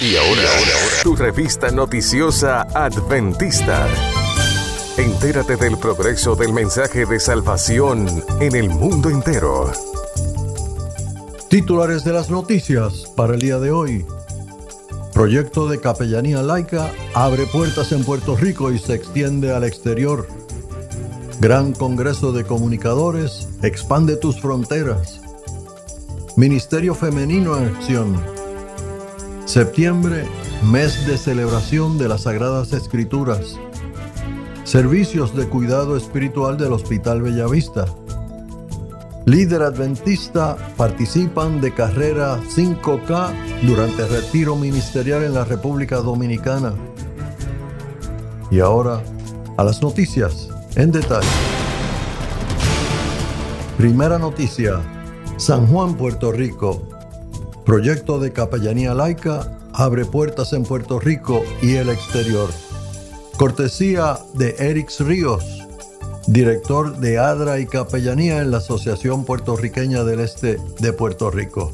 Y ahora, tu revista noticiosa Adventista. Entérate del progreso del mensaje de salvación en el mundo entero. Titulares de las noticias para el día de hoy. Proyecto de capellanía laica abre puertas en Puerto Rico y se extiende al exterior. Gran Congreso de Comunicadores expande tus fronteras. Ministerio Femenino en Acción. Septiembre, mes de celebración de las Sagradas Escrituras. Servicios de cuidado espiritual del Hospital Bellavista. Líder adventista participan de carrera 5K durante retiro ministerial en la República Dominicana. Y ahora, a las noticias en detalle. Primera noticia. San Juan, Puerto Rico. Proyecto de capellanía laica abre puertas en Puerto Rico y el exterior. Cortesía de Erix Ríos, director de ADRA y Capellanía en la Asociación Puertorriqueña del Este de Puerto Rico.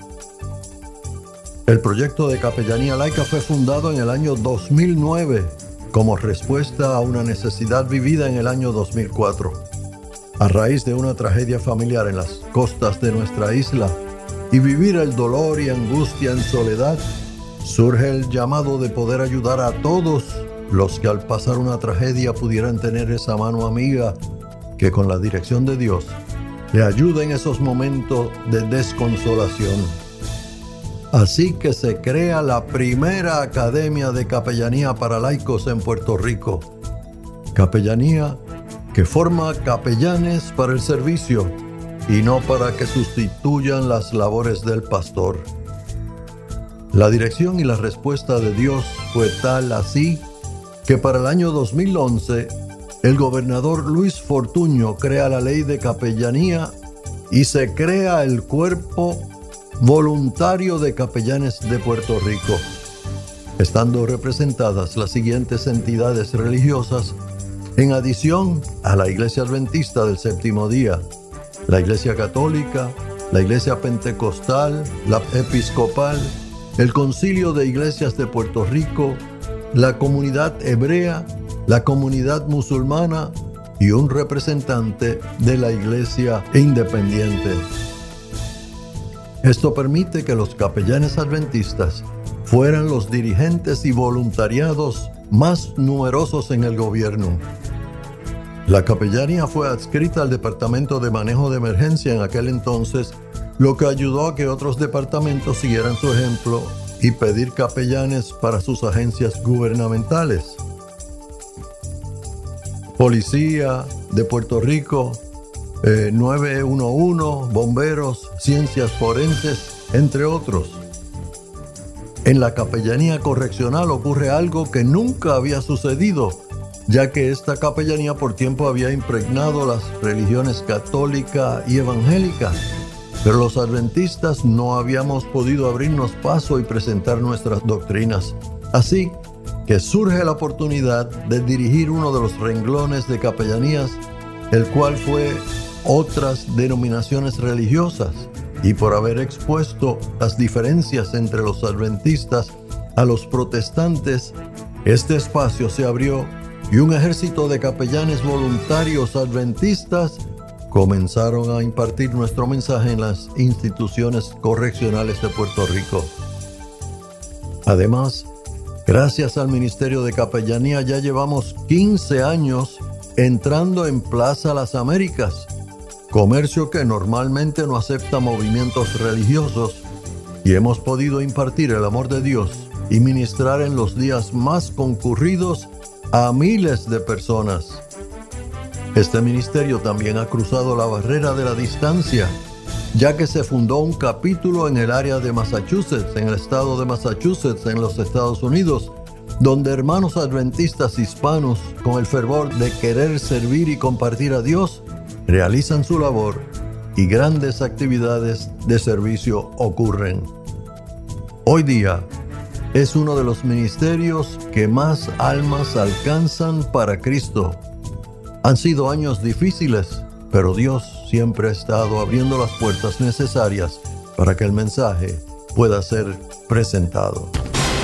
El proyecto de capellanía laica fue fundado en el año 2009 como respuesta a una necesidad vivida en el año 2004. A raíz de una tragedia familiar en las costas de nuestra isla y vivir el dolor y angustia en soledad, surge el llamado de poder ayudar a todos los que al pasar una tragedia pudieran tener esa mano amiga que con la dirección de Dios le ayude en esos momentos de desconsolación. Así que se crea la primera academia de capellanía para laicos en Puerto Rico. Capellanía que forma capellanes para el servicio y no para que sustituyan las labores del pastor. La dirección y la respuesta de Dios fue tal así que para el año 2011 el gobernador Luis Fortuño crea la ley de capellanía y se crea el Cuerpo Voluntario de Capellanes de Puerto Rico, estando representadas las siguientes entidades religiosas en adición a la Iglesia Adventista del Séptimo Día, la Iglesia Católica, la Iglesia Pentecostal, la Episcopal, el Concilio de Iglesias de Puerto Rico, la Comunidad Hebrea, la Comunidad Musulmana y un representante de la Iglesia Independiente. Esto permite que los capellanes adventistas fueran los dirigentes y voluntariados más numerosos en el gobierno. La capellanía fue adscrita al Departamento de Manejo de Emergencia en aquel entonces, lo que ayudó a que otros departamentos siguieran su ejemplo y pedir capellanes para sus agencias gubernamentales. Policía de Puerto Rico, 911, bomberos, ciencias forenses, entre otros. En la capellanía correccional ocurre algo que nunca había sucedido, ya que esta capellanía por tiempo había impregnado las religiones católica y evangélica, pero los adventistas no habíamos podido abrirnos paso y presentar nuestras doctrinas. Así que surge la oportunidad de dirigir uno de los renglones de capellanías, el cual fue otras denominaciones religiosas, y por haber expuesto las diferencias entre los adventistas a los protestantes, este espacio se abrió y un ejército de capellanes voluntarios adventistas comenzaron a impartir nuestro mensaje en las instituciones correccionales de Puerto Rico. Además, gracias al Ministerio de Capellanía ya llevamos 15 años entrando en Plaza Las Américas, comercio que normalmente no acepta movimientos religiosos, y hemos podido impartir el amor de Dios y ministrar en los días más concurridos a miles de personas. Este ministerio también ha cruzado la barrera de la distancia, ya que se fundó un capítulo en el área de Massachusetts, en el estado de Massachusetts, en los Estados Unidos, donde hermanos adventistas hispanos, con el fervor de querer servir y compartir a Dios, realizan su labor y grandes actividades de servicio ocurren. Hoy día es uno de los ministerios que más almas alcanzan para Cristo. Han sido años difíciles, pero Dios siempre ha estado abriendo las puertas necesarias para que el mensaje pueda ser presentado.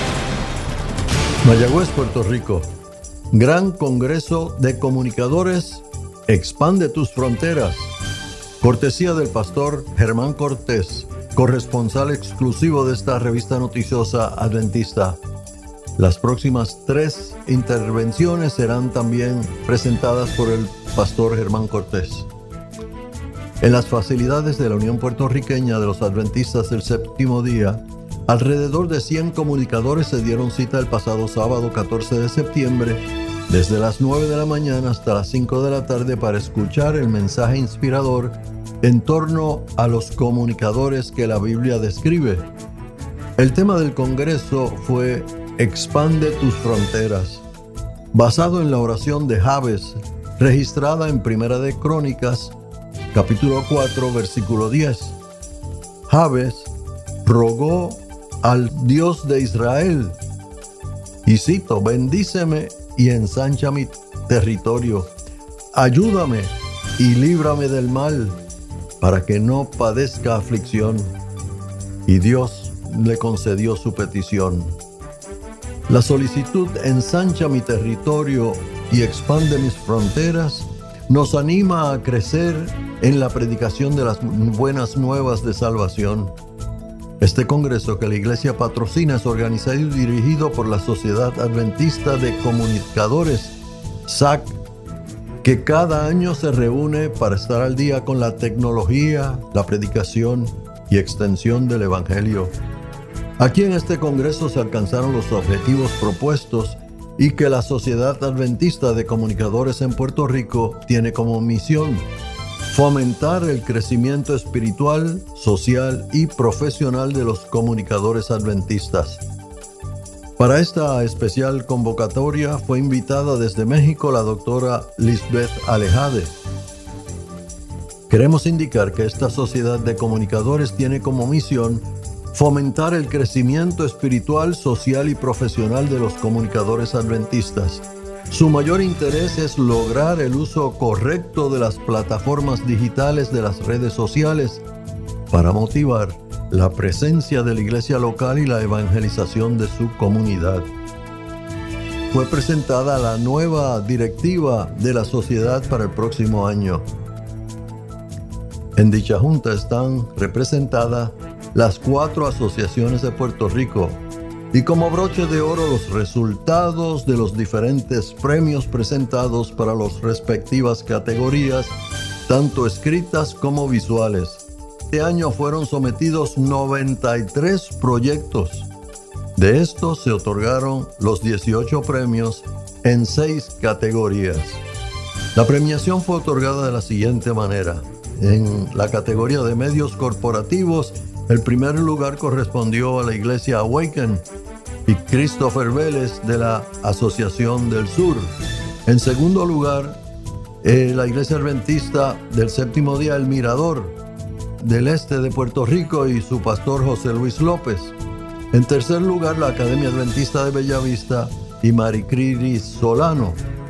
Mayagüez, Puerto Rico. Gran Congreso de Comunicadores, expande tus fronteras. Cortesía del pastor Germán Cortés, corresponsal exclusivo de esta revista noticiosa adventista. Las próximas 3 intervenciones serán también presentadas por el pastor Germán Cortés. En las facilidades de la Unión Puertorriqueña de los Adventistas del Séptimo Día, alrededor de 100 comunicadores se dieron cita el pasado sábado 14 de septiembre, desde las 9 de la mañana hasta las 5 de la tarde para escuchar el mensaje inspirador en torno a los comunicadores que la Biblia describe. El tema del Congreso fue Expande tus fronteras, basado en la oración de Jabes, registrada en Primera de Crónicas, capítulo 4, versículo 10. Jabes rogó al Dios de Israel, y cito, bendíceme y ensancha mi territorio, ayúdame y líbrame del mal, para que no padezca aflicción. Y Dios le concedió su petición. La solicitud ensancha mi territorio y expande mis fronteras nos anima a crecer en la predicación de las buenas nuevas de salvación. Este congreso que la iglesia patrocina es organizado y dirigido por la Sociedad Adventista de Comunicadores, SAC, que cada año se reúne para estar al día con la tecnología, la predicación y extensión del Evangelio. Aquí en este congreso se alcanzaron los objetivos propuestos y que la Sociedad Adventista de Comunicadores en Puerto Rico tiene como misión fomentar el crecimiento espiritual, social y profesional de los comunicadores adventistas. Para esta especial convocatoria fue invitada desde México la doctora Lisbeth Alejade. Queremos indicar que esta Sociedad de Comunicadores tiene como misión fomentar el crecimiento espiritual, social y profesional de los comunicadores adventistas. Su mayor interés es lograr el uso correcto de las plataformas digitales de las redes sociales para motivar la presencia de la iglesia local y la evangelización de su comunidad. Fue presentada la nueva directiva de la sociedad para el próximo año. En dicha junta están representadas las 4 asociaciones de Puerto Rico y como broche de oro los resultados de los diferentes premios presentados para las respectivas categorías, tanto escritas como visuales. Este año fueron sometidos 93 proyectos. De estos se otorgaron los 18 premios en 6 categorías. La premiación fue otorgada de la siguiente manera. En la categoría de medios corporativos, el primer lugar correspondió a la Iglesia Awaken y Christopher Vélez de la Asociación del Sur. En segundo lugar, la Iglesia Adventista del Séptimo Día, El Mirador, del este de Puerto Rico y su pastor José Luis López. En tercer lugar, la Academia Adventista de Bellavista y Maricris Solano.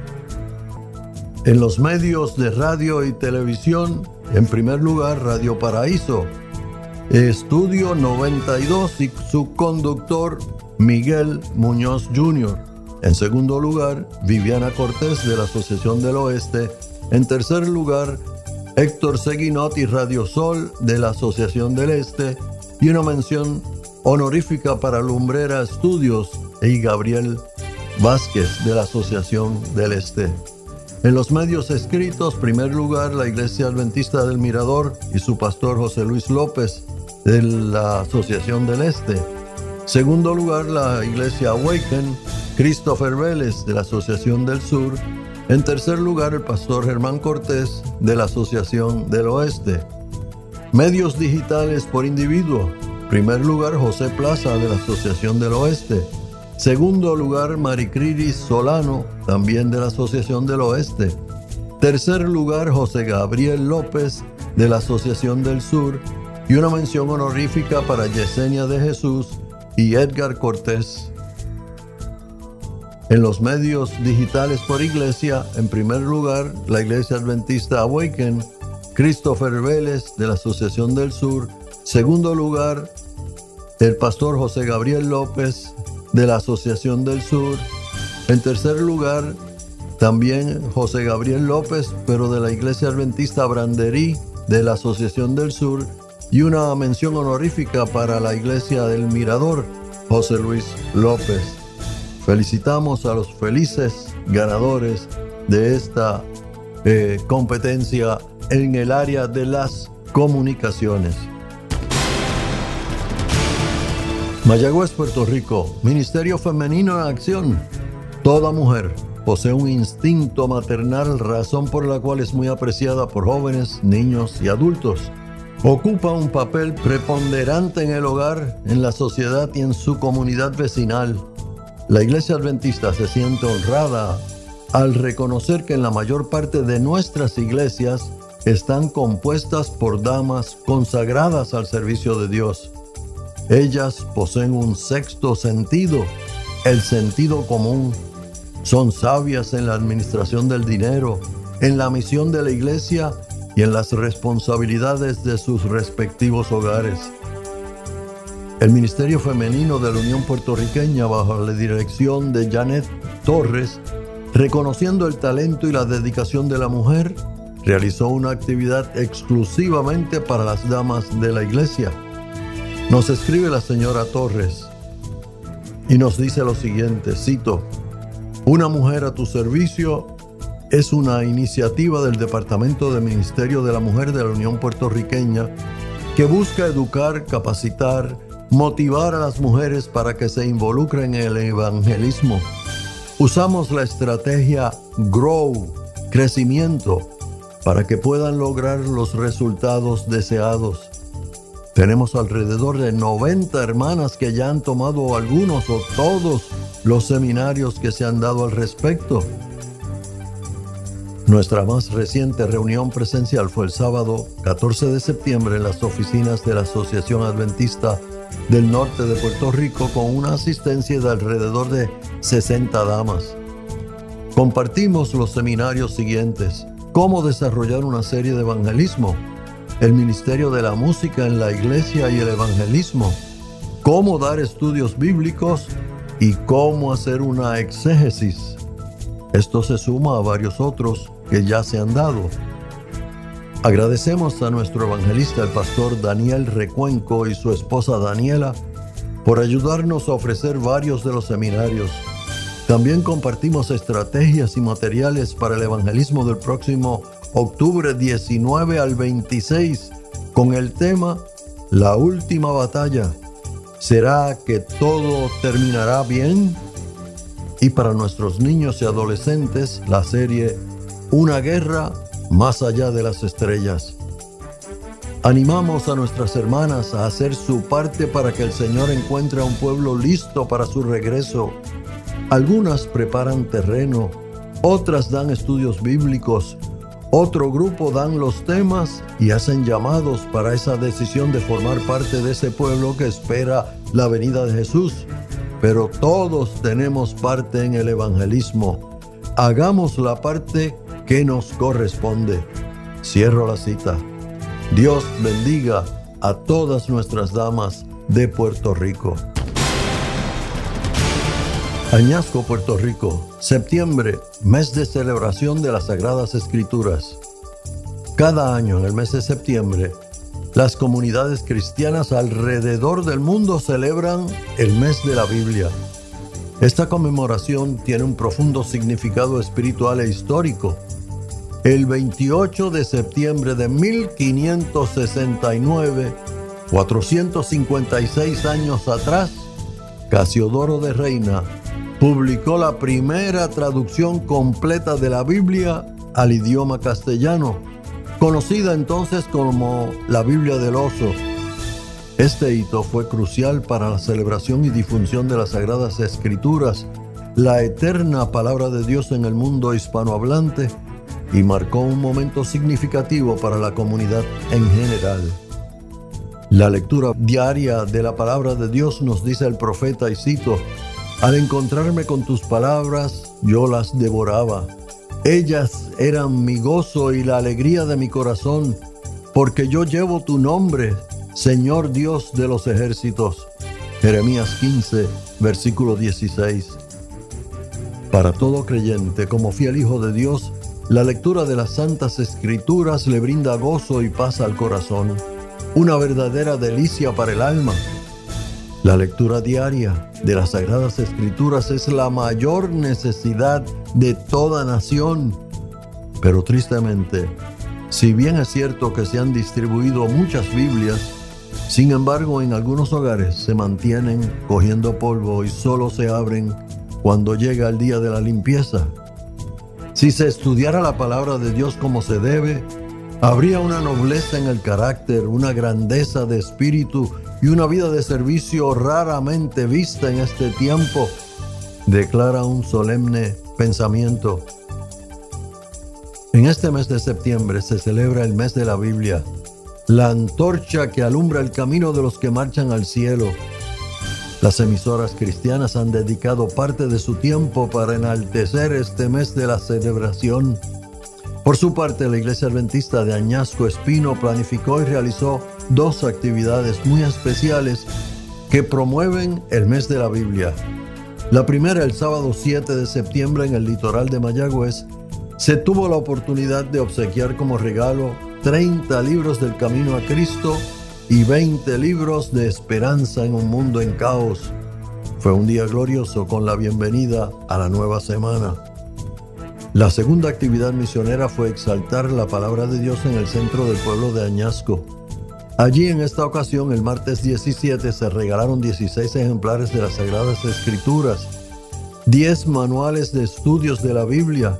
En los medios de radio y televisión, en primer lugar, Radio Paraíso, Estudio 92 y su conductor Miguel Muñoz Jr. En segundo lugar, Viviana Cortés de la Asociación del Oeste. En tercer lugar, Héctor Seguinot y Radio Sol de la Asociación del Este. Y una mención honorífica para Lumbrera Estudios y Gabriel Vázquez de la Asociación del Este. En los medios escritos, primer lugar, la Iglesia Adventista del Mirador y su pastor José Luis López de la Asociación del Este. Segundo lugar, la Iglesia Awaken, Christopher Vélez de la Asociación del Sur. En tercer lugar, el pastor Germán Cortés de la Asociación del Oeste. Medios digitales por individuo. Primer lugar, José Plaza de la Asociación del Oeste. Segundo lugar, Maricris Solano, también de la Asociación del Oeste. Tercer lugar, José Gabriel López de la Asociación del Sur. Y una mención honorífica para Yesenia de Jesús y Edgar Cortés. En los medios digitales por iglesia, en primer lugar, la Iglesia Adventista Awaken, Christopher Vélez de la Asociación del Sur. Segundo lugar, el pastor José Gabriel López de la Asociación del Sur. En tercer lugar, también José Gabriel López, pero de la Iglesia Adventista Branderí, de la Asociación del Sur. Y una mención honorífica para la Iglesia del Mirador, José Luis López. Felicitamos a los felices ganadores de esta competencia en el área de las comunicaciones. Mayagüez, Puerto Rico, Ministerio Femenino en Acción. Toda mujer posee un instinto maternal, razón por la cual es muy apreciada por jóvenes, niños y adultos. Ocupa un papel preponderante en el hogar, en la sociedad y en su comunidad vecinal. La Iglesia Adventista se siente honrada al reconocer que en la mayor parte de nuestras iglesias están compuestas por damas consagradas al servicio de Dios. Ellas poseen un sexto sentido, el sentido común. Son sabias en la administración del dinero, en la misión de la iglesia y en las responsabilidades de sus respectivos hogares. El Ministerio Femenino de la Unión Puertorriqueña, bajo la dirección de Janet Torres, reconociendo el talento y la dedicación de la mujer, realizó una actividad exclusivamente para las damas de la iglesia. Nos escribe la señora Torres y nos dice lo siguiente, cito: "Una mujer a tu servicio es una iniciativa del Departamento de Ministerio de la Mujer de la Unión Puertorriqueña que busca educar, capacitar, motivar a las mujeres para que se involucren en el evangelismo. Usamos la estrategia GROW, crecimiento, para que puedan lograr los resultados deseados. Tenemos alrededor de 90 hermanas que ya han tomado algunos o todos los seminarios que se han dado al respecto. Nuestra más reciente reunión presencial fue el sábado 14 de septiembre en las oficinas de la Asociación Adventista del Norte de Puerto Rico con una asistencia de alrededor de 60 damas. Compartimos los seminarios siguientes: cómo desarrollar una serie de evangelismo, el ministerio de la música en la iglesia y el evangelismo, cómo dar estudios bíblicos y cómo hacer una exégesis. Esto se suma a varios otros que ya se han dado. Agradecemos a nuestro evangelista, el pastor Daniel Recuenco, y su esposa Daniela, por ayudarnos a ofrecer varios de los seminarios. También compartimos estrategias y materiales para el evangelismo del próximo octubre 19 al 26, con el tema La Última Batalla. ¿Será que todo terminará bien? Y para nuestros niños y adolescentes, la serie Una Guerra Más Allá de las Estrellas. Animamos a nuestras hermanas a hacer su parte para que el Señor encuentre a un pueblo listo para su regreso. Algunas preparan terreno, otras dan estudios bíblicos, otro grupo dan los temas y hacen llamados para esa decisión de formar parte de ese pueblo que espera la venida de Jesús. Pero todos tenemos parte en el evangelismo. Hagamos la parte que nos corresponde. Cierro la cita. Dios bendiga a todas nuestras damas de Puerto Rico. Añasco, Puerto Rico. Septiembre, mes de celebración de las Sagradas Escrituras. Cada año en el mes de septiembre, las comunidades cristianas alrededor del mundo celebran el mes de la Biblia. Esta conmemoración tiene un profundo significado espiritual e histórico. El 28 de septiembre de 1569, 456 años atrás, Casiodoro de Reina publicó la primera traducción completa de la Biblia al idioma castellano, conocida entonces como la Biblia del Oso. Este hito fue crucial para la celebración y difusión de las Sagradas Escrituras, la eterna palabra de Dios en el mundo hispanohablante, y marcó un momento significativo para la comunidad en general. La lectura diaria de la palabra de Dios nos dice el profeta, y cito: "Al encontrarme con tus palabras, yo las devoraba. Ellas eran mi gozo y la alegría de mi corazón, porque yo llevo tu nombre, Señor Dios de los ejércitos. Jeremías 15, versículo 16. Para todo creyente, como fiel hijo de Dios, la lectura de las Santas Escrituras le brinda gozo y paz al corazón, una verdadera delicia para el alma. La lectura diaria de las Sagradas Escrituras es la mayor necesidad de toda nación. Pero tristemente, si bien es cierto que se han distribuido muchas Biblias, sin embargo en algunos hogares se mantienen cogiendo polvo y solo se abren cuando llega el día de la limpieza. Si se estudiara la palabra de Dios como se debe, habría una nobleza en el carácter, una grandeza de espíritu y una vida de servicio raramente vista en este tiempo, declara un solemne pensamiento. En este mes de septiembre se celebra el mes de la Biblia, la antorcha que alumbra el camino de los que marchan al cielo. Las emisoras cristianas han dedicado parte de su tiempo para enaltecer este mes de la celebración. Por su parte, la Iglesia Adventista de Añasco Espino planificó y realizó 2 actividades muy especiales que promueven el mes de la Biblia. La primera, el sábado 7 de septiembre en el litoral de Mayagüez, se tuvo la oportunidad de obsequiar como regalo 30 libros del Camino a Cristo y 20 libros de esperanza en un mundo en caos. Fue un día glorioso con la bienvenida a la nueva semana. La segunda actividad misionera fue exaltar la palabra de Dios en el centro del pueblo de Añasco. Allí, en esta ocasión, el martes 17, se regalaron 16 ejemplares de las Sagradas Escrituras, 10 manuales de estudios de la Biblia,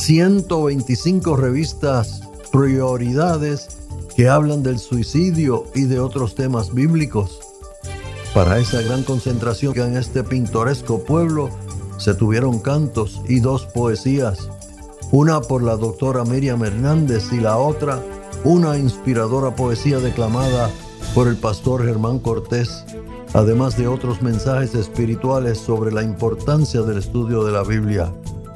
125 revistas Prioridades que hablan del suicidio y de otros temas bíblicos. Para esa gran concentración en este pintoresco pueblo, se tuvieron cantos y 2 poesías, una por la doctora Miriam Hernández y la otra, una inspiradora poesía declamada por el pastor Germán Cortés, además de otros mensajes espirituales sobre la importancia del estudio de la Biblia.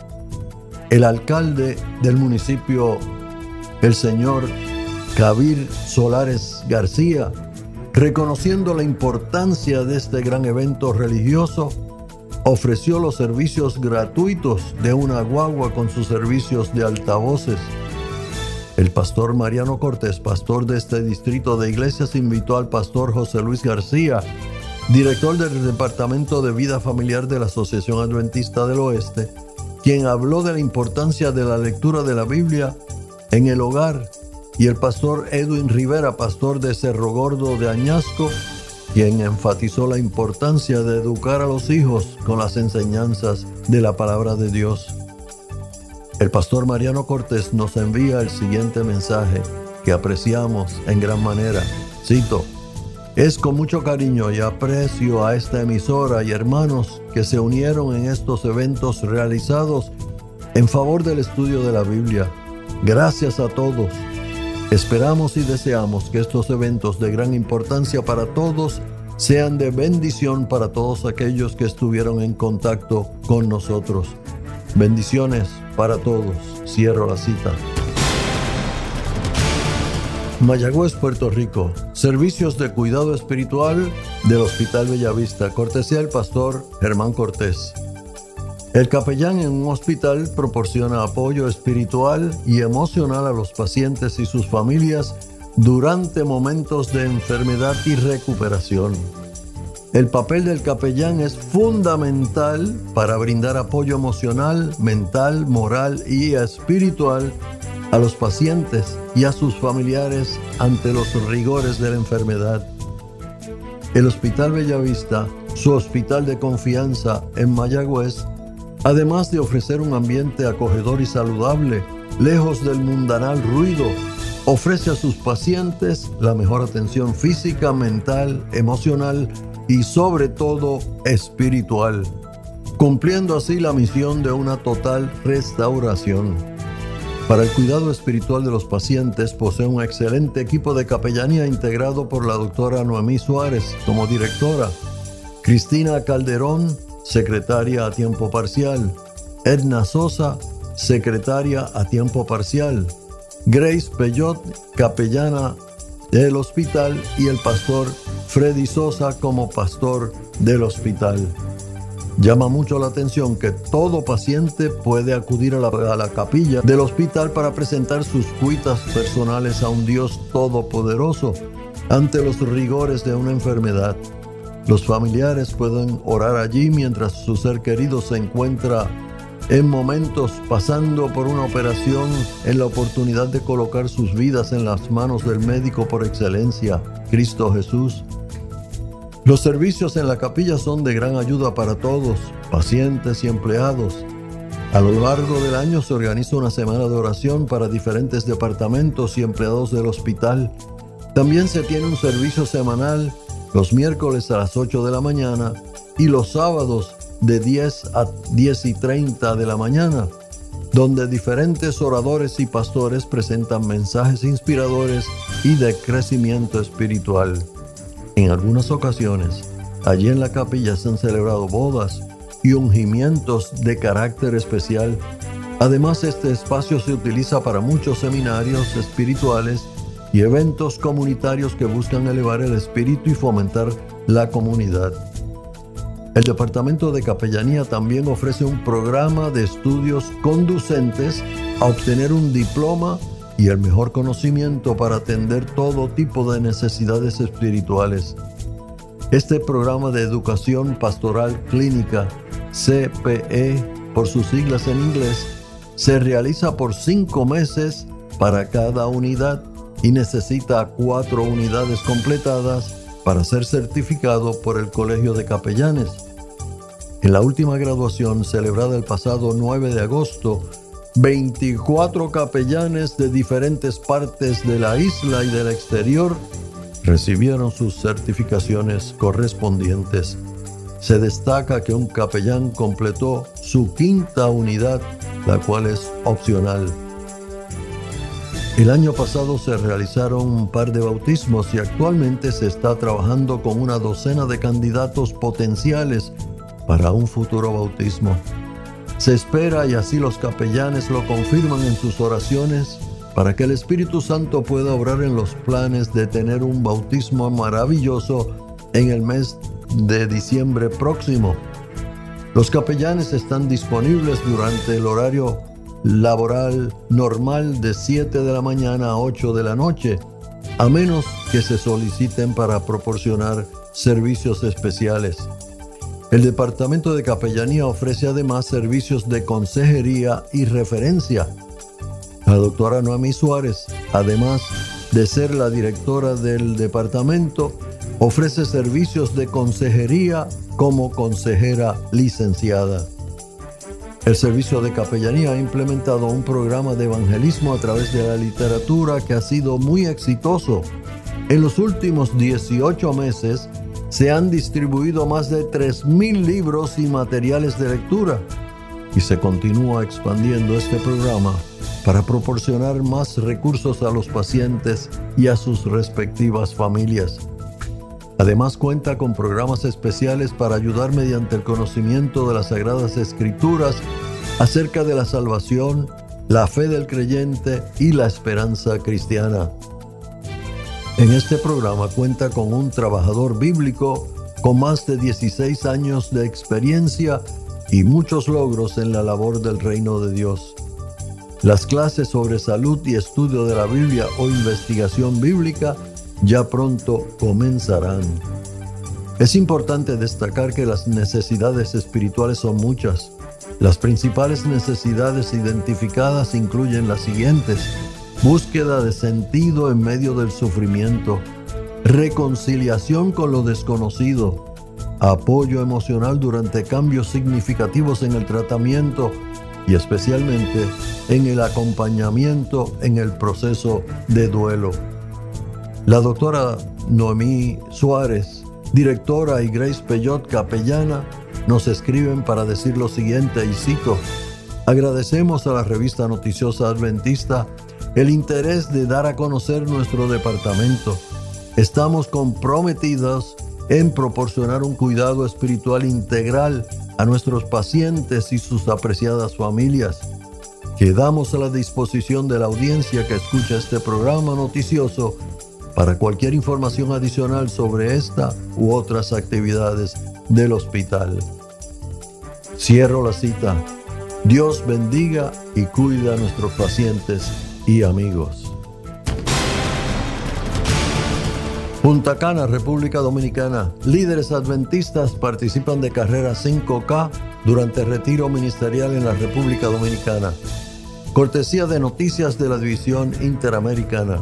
El alcalde del municipio, el señor Kabir Solares García, reconociendo la importancia de este gran evento religioso, ofreció los servicios gratuitos de una guagua con sus servicios de altavoces. El pastor Mariano Cortés, pastor de este distrito de iglesias, invitó al pastor José Luis García, director del Departamento de Vida Familiar de la Asociación Adventista del Oeste, quien habló de la importancia de la lectura de la Biblia en el hogar, y el pastor Edwin Rivera, pastor de Cerro Gordo de Añasco, quien enfatizó la importancia de educar a los hijos con las enseñanzas de la palabra de Dios. El pastor Mariano Cortés nos envía el siguiente mensaje que apreciamos en gran manera. Cito: es con mucho cariño y aprecio a esta emisora y hermanos que se unieron en estos eventos realizados en favor del estudio de la Biblia. Gracias a todos. Esperamos y deseamos que estos eventos de gran importancia para todos sean de bendición para todos aquellos que estuvieron en contacto con nosotros. Bendiciones para todos. Cierro la cita. Mayagüez, Puerto Rico. Servicios de cuidado espiritual del Hospital Bellavista. Cortesía del pastor Germán Cortés. El capellán en un hospital proporciona apoyo espiritual y emocional a los pacientes y sus familias durante momentos de enfermedad y recuperación. El papel del capellán es fundamental para brindar apoyo emocional, mental, moral y espiritual a los pacientes y a sus familiares ante los rigores de la enfermedad. El Hospital Bellavista, su hospital de confianza en Mayagüez, además de ofrecer un ambiente acogedor y saludable, lejos del mundanal ruido, ofrece a sus pacientes la mejor atención física, mental, emocional y sobre todo espiritual, cumpliendo así la misión de una total restauración. Para el cuidado espiritual de los pacientes posee un excelente equipo de capellanía integrado por la doctora Noemí Suárez como directora, Cristina Calderón, secretaria a tiempo parcial, Edna Sosa, secretaria a tiempo parcial, Grace Peyot, capellana del hospital, y el pastor Freddy Sosa como pastor del hospital. Llama mucho la atención que todo paciente puede acudir a la capilla del hospital para presentar sus cuitas personales a un Dios todopoderoso ante los rigores de una enfermedad. Los familiares pueden orar allí mientras su ser querido se encuentra en momentos pasando por una operación, en la oportunidad de colocar sus vidas en las manos del médico por excelencia, Cristo Jesús. Los servicios en la capilla son de gran ayuda para todos, pacientes y empleados. A lo largo del año se organiza una semana de oración para diferentes departamentos y empleados del hospital. También se tiene un servicio semanal los miércoles a las 8 de la mañana y los sábados de 10 a 10:30 de la mañana, donde diferentes oradores y pastores presentan mensajes inspiradores y de crecimiento espiritual. En algunas ocasiones, allí en la capilla se han celebrado bodas y ungimientos de carácter especial. Además, este espacio se utiliza para muchos seminarios espirituales y eventos comunitarios que buscan elevar el espíritu y fomentar la comunidad. El Departamento de Capellanía también ofrece un programa de estudios conducentes a obtener un diploma y el mejor conocimiento para atender todo tipo de necesidades espirituales. Este programa de educación pastoral clínica, CPE por sus siglas en inglés, se realiza por 5 meses para cada unidad y necesita 4 unidades completadas para ser certificado por el Colegio de Capellanes. En la última graduación celebrada el pasado 9 de agosto, 24 capellanes de diferentes partes de la isla y del exterior recibieron sus certificaciones correspondientes. Se destaca que un capellán completó su 5ª unidad, la cual es opcional. El año pasado se realizaron un par de bautismos y actualmente se está trabajando con una docena de candidatos potenciales para un futuro bautismo. Se espera, y así los capellanes lo confirman en sus oraciones, para que el Espíritu Santo pueda obrar en los planes de tener un bautismo maravilloso en el mes de diciembre próximo. Los capellanes están disponibles durante el horario laboral normal de 7 de la mañana a 8 de la noche, a menos que se soliciten para proporcionar servicios especiales. El Departamento de Capellanía ofrece además servicios de consejería y referencia. La doctora Noemí Suárez, además de ser la directora del departamento, ofrece servicios de consejería como consejera licenciada. El Servicio de Capellanía ha implementado un programa de evangelismo a través de la literatura que ha sido muy exitoso. En los últimos 18 meses se han distribuido más de 3,000 libros y materiales de lectura y se continúa expandiendo este programa para proporcionar más recursos a los pacientes y a sus respectivas familias. Además cuenta con programas especiales para ayudar mediante el conocimiento de las Sagradas Escrituras acerca de la salvación, la fe del creyente y la esperanza cristiana. En este programa cuenta con un trabajador bíblico con más de 16 años de experiencia y muchos logros en la labor del reino de Dios. Las clases sobre salud y estudio de la Biblia o investigación bíblica ya pronto comenzarán. Es importante destacar que las necesidades espirituales son muchas. Las principales necesidades identificadas incluyen las siguientes: búsqueda de sentido en medio del sufrimiento, reconciliación con lo desconocido, apoyo emocional durante cambios significativos en el tratamiento y especialmente en el acompañamiento en el proceso de duelo. La doctora Noemí Suárez, directora, y Grace Peyot, capellana, nos escriben para decir lo siguiente, y cito: agradecemos a la revista noticiosa Adventista el interés de dar a conocer nuestro departamento. Estamos comprometidos en proporcionar un cuidado espiritual integral a nuestros pacientes y sus apreciadas familias. Quedamos a la disposición de la audiencia que escucha este programa noticioso para cualquier información adicional sobre esta u otras actividades del hospital. Cierro la cita. Dios bendiga y cuida a nuestros pacientes y amigos. Punta Cana, República Dominicana. Líderes adventistas participan de carrera 5K durante el retiro ministerial en la República Dominicana. Cortesía de Noticias de la División Interamericana.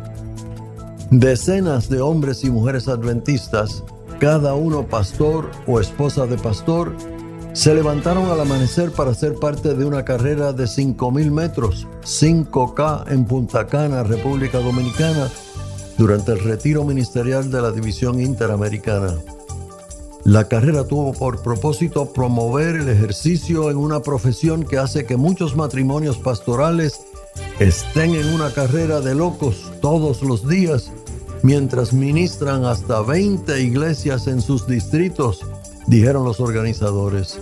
Decenas de hombres y mujeres adventistas, cada uno pastor o esposa de pastor, se levantaron al amanecer para ser parte de una carrera de 5,000 metros, 5K en Punta Cana, República Dominicana, durante el retiro ministerial de la División Interamericana. La carrera tuvo por propósito promover el ejercicio en una profesión que hace que muchos matrimonios pastorales estén en una carrera de locos todos los días, mientras ministran hasta 20 iglesias en sus distritos, dijeron los organizadores.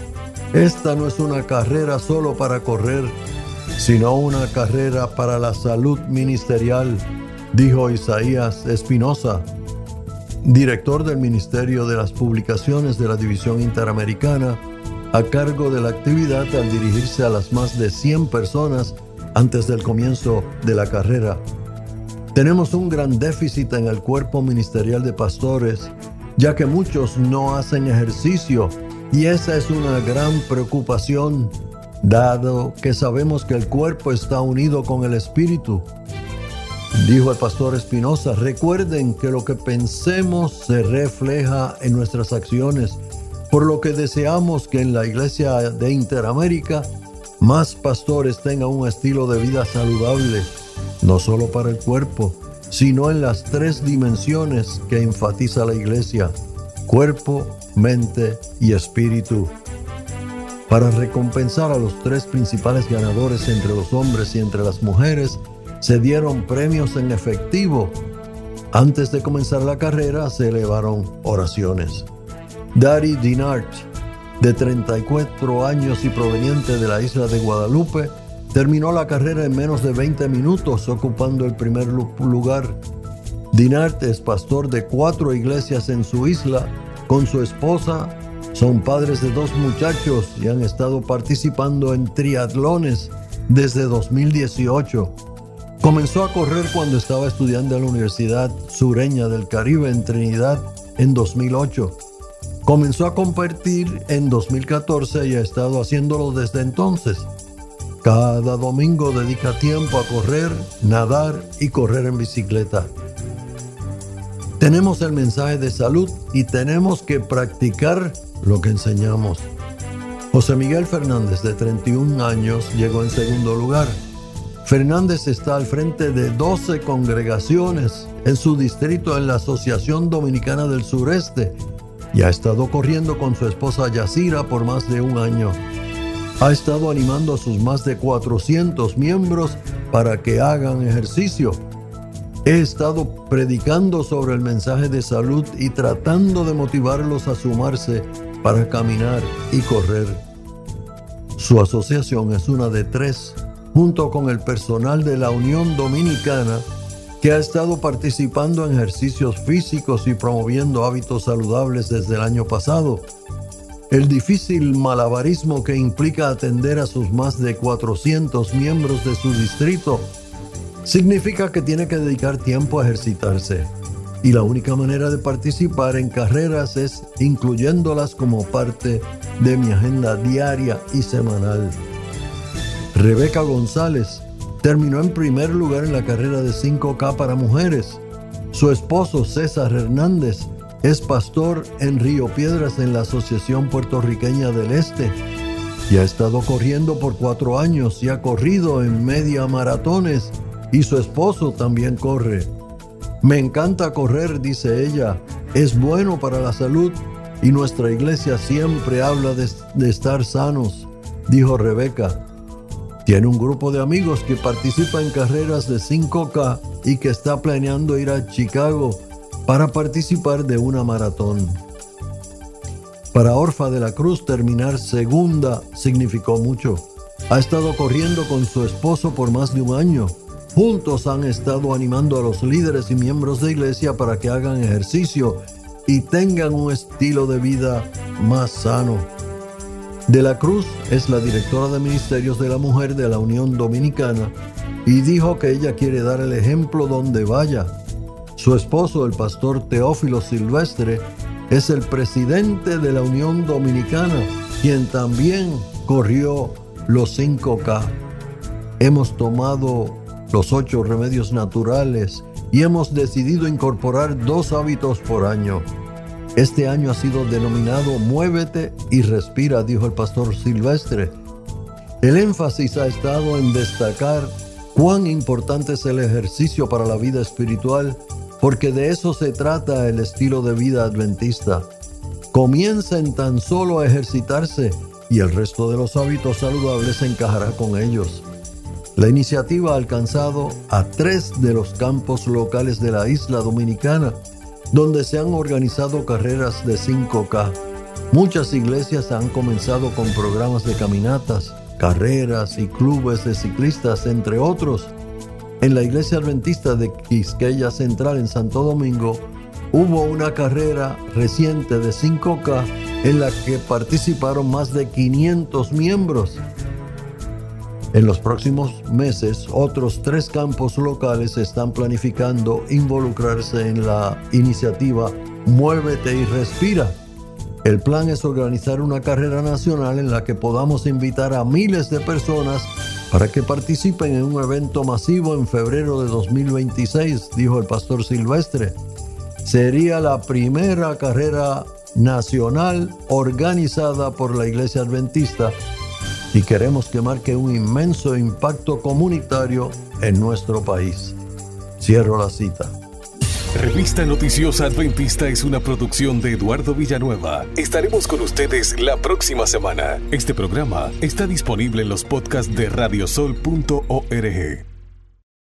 Esta no es una carrera solo para correr, sino una carrera para la salud ministerial, dijo Isaías Espinosa, director del Ministerio de las Publicaciones de la División Interamericana, a cargo de la actividad al dirigirse a las más de 100 personas antes del comienzo de la carrera. Tenemos un gran déficit en el cuerpo ministerial de pastores, ya que muchos no hacen ejercicio, y esa es una gran preocupación, dado que sabemos que el cuerpo está unido con el espíritu. Dijo el pastor Espinosa: recuerden que lo que pensemos se refleja en nuestras acciones, por lo que deseamos que en la Iglesia de Interamérica más pastores tengan un estilo de vida saludable, no solo para el cuerpo, sino en las 3 dimensiones que enfatiza la Iglesia: cuerpo, mente y espíritu. Para recompensar a los 3 principales ganadores entre los hombres y entre las mujeres, se dieron premios en efectivo. Antes de comenzar la carrera, se elevaron oraciones. Dari Dinart, de 34 años y proveniente de la isla de Guadalupe, terminó la carrera en menos de 20 minutos, ocupando el primer lugar. Dinart es pastor de 4 iglesias en su isla. Con su esposa, son padres de 2 muchachos y han estado participando en triatlones desde 2018. Comenzó a correr cuando estaba estudiando en la Universidad Sureña del Caribe en Trinidad en 2008. Comenzó a competir en 2014 y ha estado haciéndolo desde entonces. Cada domingo dedica tiempo a correr, nadar y correr en bicicleta. Tenemos el mensaje de salud y tenemos que practicar lo que enseñamos. José Miguel Fernández, de 31 años, llegó en segundo lugar. Fernández está al frente de 12 congregaciones en su distrito en la Asociación Dominicana del Sureste y ha estado corriendo con su esposa Yacira por más de 1 año. Ha estado animando a sus más de 400 miembros para que hagan ejercicio. He estado predicando sobre el mensaje de salud y tratando de motivarlos a sumarse para caminar y correr. Su asociación es una de 3, junto con el personal de la Unión Dominicana, que ha estado participando en ejercicios físicos y promoviendo hábitos saludables desde el año pasado. El difícil malabarismo que implica atender a sus más de 400 miembros de su distrito significa que tiene que dedicar tiempo a ejercitarse. Y la única manera de participar en carreras es incluyéndolas como parte de mi agenda diaria y semanal. Rebeca González terminó en primer lugar en la carrera de 5K para mujeres. Su esposo César Hernández es pastor en Río Piedras en la Asociación Puertorriqueña del Este y ha estado corriendo por 4 años y ha corrido en media maratones, y su esposo también corre. Me encanta correr, dice ella, es bueno para la salud y nuestra iglesia siempre habla de estar sanos, dijo Rebeca. Tiene un grupo de amigos que participa en carreras de 5K y que está planeando ir a Chicago para participar de una maratón. Para Orfa de la Cruz, terminar segunda significó mucho. Ha estado corriendo con su esposo por más de 1 año. Juntos han estado animando a los líderes y miembros de iglesia para que hagan ejercicio y tengan un estilo de vida más sano. De la Cruz es la directora de Ministerios de la Mujer de la Unión Dominicana y dijo que ella quiere dar el ejemplo donde vaya. Su esposo, el pastor Teófilo Silvestre, es el presidente de la Unión Dominicana, quien también corrió los 5K. Hemos tomado los 8 remedios naturales y hemos decidido incorporar 2 hábitos por año. Este año ha sido denominado Muévete y Respira, dijo el pastor Silvestre. El énfasis ha estado en destacar cuán importante es el ejercicio para la vida espiritual, porque de eso se trata el estilo de vida adventista. Comiencen tan solo a ejercitarse y el resto de los hábitos saludables encajará con ellos. La iniciativa ha alcanzado a 3 de los campos locales de la isla dominicana, donde se han organizado carreras de 5K. Muchas iglesias han comenzado con programas de caminatas, carreras y clubes de ciclistas, entre otros. En la iglesia adventista de Quisqueya Central en Santo Domingo hubo una carrera reciente de 5K en la que participaron más de 500 miembros. En los próximos meses, otros 3 campos locales están planificando involucrarse en la iniciativa Muévete y Respira. El plan es organizar una carrera nacional en la que podamos invitar a miles de personas para que participen en un evento masivo en febrero de 2026, dijo el pastor Silvestre. Sería la primera carrera nacional organizada por la Iglesia Adventista y queremos que marque un inmenso impacto comunitario en nuestro país. Cierro la cita. Revista Noticiosa Adventista es una producción de Eduardo Villanueva. Estaremos con ustedes la próxima semana. Este programa está disponible en los podcasts de radiosol.org.